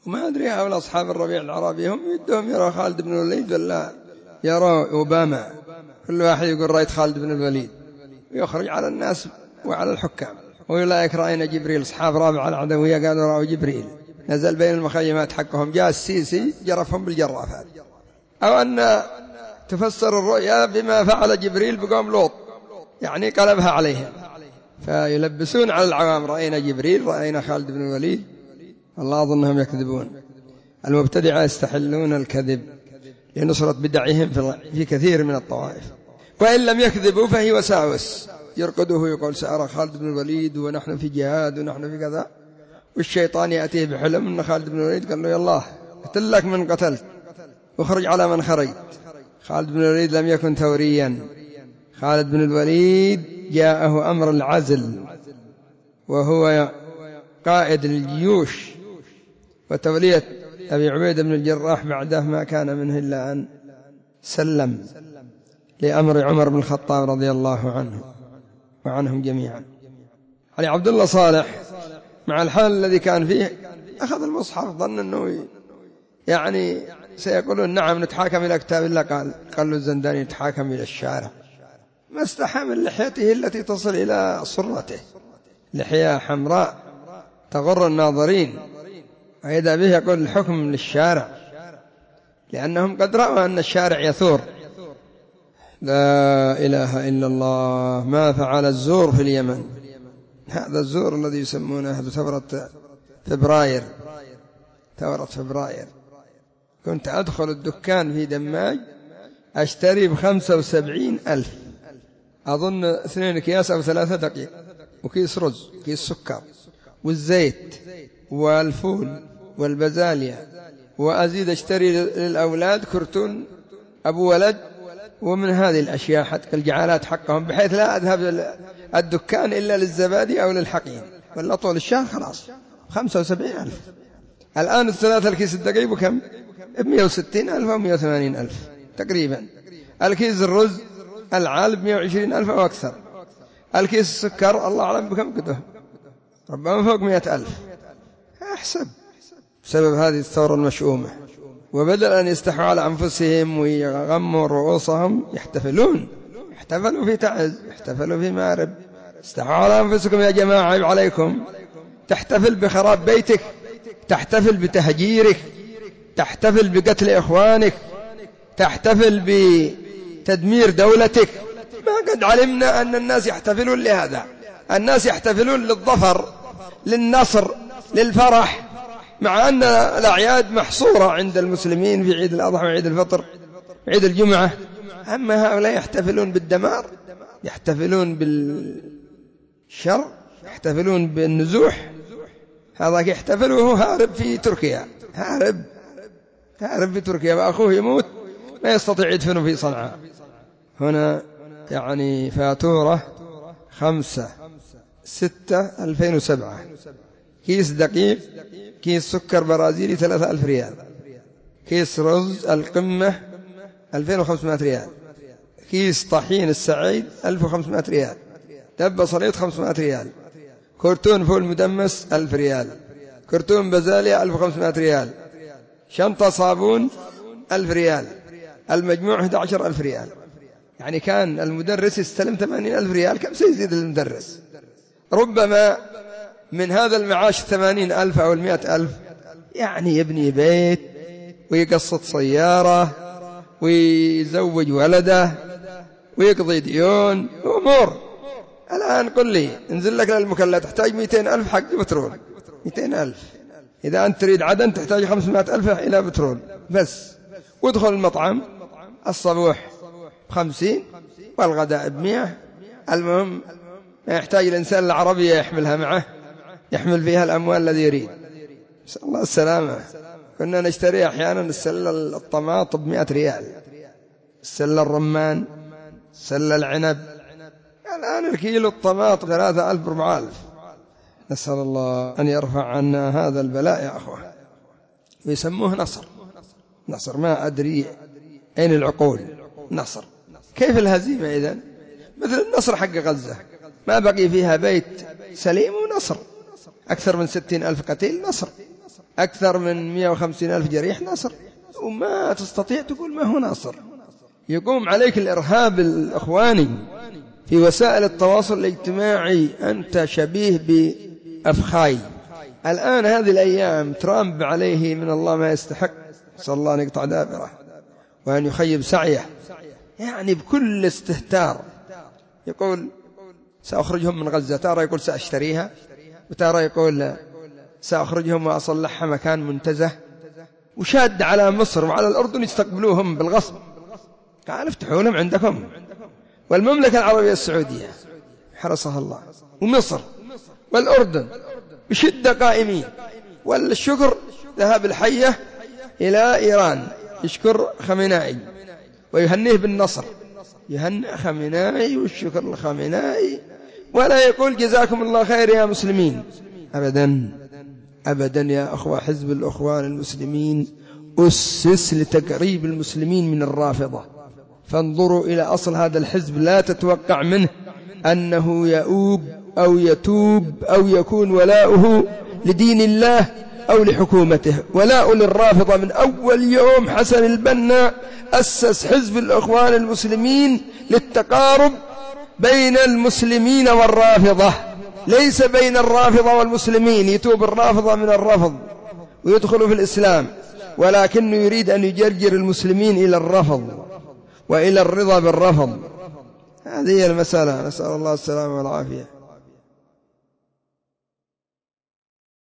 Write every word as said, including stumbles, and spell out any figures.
وما أدري هؤلاء أصحاب الربيع العربي هم يدهم يرى خالد بن الوليد ولا يرى أوباما، كل واحد يقول رأيت خالد بن الوليد ويخرج على الناس وعلى الحكام. وأولئك رأينا جبريل، أصحاب رابع العدوية قالوا رأوا جبريل نزل بين المخيمات حقهم، جاء السيسي جرفهم بالجرافات. أو أن تفسر الرؤيا بما فعل جبريل بقوم لوط، يعني قلبها عليهم، فيلبسون على العوام رأينا جبريل رأينا خالد بن الوليد. الله أظنهم يكذبون. المبتدعة يستحلون الكذب لنصرة بدعهم في كثير من الطوائف، وإن لم يكذبوا فهي وساوس، يرقده يقول سأرى خالد بن الوليد ونحن في جهاد ونحن في كذا، والشيطان يأتيه بحلم أن خالد بن الوليد قال له يا الله قتلك من قتلت وخرج على من خرجت. خالد بن الوليد لم يكن ثوريا، خالد بن الوليد جاءه أمر العزل وهو قائد الجيوش، وتولية أبي عبيدة بن الجراح بعده ما كان منه إلا أن سلم لأمر عمر بن الخطاب رضي الله عنه وعنهم جميعا. علي عبد الله صالح مع الحال الذي كان فيه أخذ المصحف، ظن أنه يعني سيقولون نعم نتحاكم إلى كتاب الله، قال قال له الزنداني نتحاكم إلى الشارع. ما استحى من لحيته التي تصل إلى صرته، لحية حمراء تغر الناظرين، وإذا به يقول الحكم للشارع، لأنهم قد رأوا أن الشارع يثور. لا إله إلا الله. ما فعل الزور في اليمن، هذا الزور الذي يسمونه ثورة فبراير، ثورة فبراير. كنت أدخل الدكان في دماج أشتري بخمسة وسبعين ألف، أظن اثنين أكياس أو ثلاثة دقيق، وكيس رز، كيس سكر، والزيت والفول والبزالية، وأزيد أشتري للأولاد كرتون أبو ولد ومن هذه الأشياء حتى الجعالات حقهم، بحيث لا أذهب الدكان إلا للزبادي أو للحقين، ولا طول الشهر خلاص خمسة وسبعين ألف. الآن الثلاثة الكيس الدقيق بكم؟ بمئة وستين ألف أو مئة وثمانين ألف تقريبا. الكيس الرز العالب مئة وعشرين ألف أو أكثر. الكيس السكر الله أعلم بكم قده، ربما فوق مئة ألف. أحسب بسبب هذه الثورة المشؤومة. وبدل أن يستحوا على أنفسهم ويغموا رؤوسهم يحتفلون، احتفلوا في تعز، احتفلوا في مارب. استحوا على أنفسكم يا جماعة، عيب عليكم. تحتفل بخراب بيتك، تحتفل بتهجيرك، تحتفل بقتل إخوانك، تحتفل بتدمير دولتك. ما قد علمنا أن الناس يحتفلون لهذا، الناس يحتفلون للظفر، للنصر، للفرح، مع أن الأعياد محصورة عند المسلمين في عيد الأضحى وعيد الفطر وعيد الجمعة. أما هؤلاء يحتفلون بالدمار، يحتفلون بالشر، يحتفلون بالنزوح. هذا يحتفل وهو هارب في تركيا، هارب هارب في تركيا، وأخوه يموت ما يستطيع يدفنه في صنعاء. هنا يعني فاتورة خمسة ستة ألفين وسبعة، كيس دقيق، كيس سكر برازيلي ثلاثة ألف ريال، كيس رز القمة ألفين وخمسمائة ريال، كيس طحين السعيد ألف وخمسمائة ريال، دب صليط خمسمائة ريال، كرتون فول مدمس ألف ريال، كرتون بزالية ألف وخمسمائة ريال، شنطة صابون ألف ريال، المجموع أحد عشر ألف ريال. يعني كان المدرس يستلم ثمانين ألف ريال، كم سيزيد المدرس؟ ربما من هذا المعاش ثمانين ألف أو المئة ألف يعني يبني بيت ويقسط سيارة ويزوج ولده ويقضي ديون وأمور. الآن قل لي انزل لك للمكلا تحتاج مئتين ألف حق بترول، مئتين ألف. إذا أنت تريد عدن تحتاج خمسمائة ألف إلى بترول بس. وادخل المطعم الصبوح بخمسين والغداء بمئة. المهم يحتاج الإنسان العربية يحملها معه، يحمل فيها الأموال الذي يريد. نسأل الله السلامة. كنا نشتري أحيانا السلة الطماط بمئة ريال، السلة الرمان، السلة العنب. الآن الكيلو الطماط ثلاثة ألف أربعة ألف. نسأل الله أن يرفع عنا هذا البلاء يا أخوة. ويسموه نصر، نصر ما أدري أين العقول. نصر كيف الهزيمة إذن؟ مثل النصر حق غزة، ما بقي فيها بيت سليم ونصر. أكثر من ستين ألف قتيل، نصر. أكثر من مئة وخمسين ألف جريح نصر، وما تستطيع تقول ما هو نصر. يقوم عليك الإرهاب الإخواني في وسائل التواصل الاجتماعي، أنت شبيه بأفخاي. الآن هذه الأيام ترامب عليه من الله ما يستحق، صلى الله أن يقطع دابره وأن يخيب سعيه، يعني بكل استهتار يقول سأخرجهم من غزة، ترى يقول سأشتريها، وترى يقول سأخرجهم وأصلحها مكان منتزه، وشاد على مصر وعلى الأردن يستقبلوهم بالغصب، قال افتحوا لهم عندكم. والمملكة العربية السعودية حرسها الله، ومصر والأردن بشدة قائمين. والشكر ذهب الحية إلى إيران يشكر خامنائي ويهنيه بالنصر، يهنئ خامنائي والشكر لخامنائي، ولا يقول جزاكم الله خير يا مسلمين أبدا أبدا. يا أخوة، حزب الأخوان المسلمين أسس لتقريب المسلمين من الرافضة، فانظروا إلى أصل هذا الحزب، لا تتوقع منه أنه يؤوب أو يتوب أو يكون ولاؤه لدين الله أو لحكومته. ولاء للرافضة من أول يوم حسن البنا أسس حزب الأخوان المسلمين للتقارب بين المسلمين والرافضة، ليس بين الرافضة والمسلمين. يتوب الرافضة من الرفض ويدخل في الإسلام، ولكنه يريد أن يجرجر المسلمين إلى الرفض وإلى الرضا بالرفض. هذه المسألة، نسأل الله السلامة والعافية.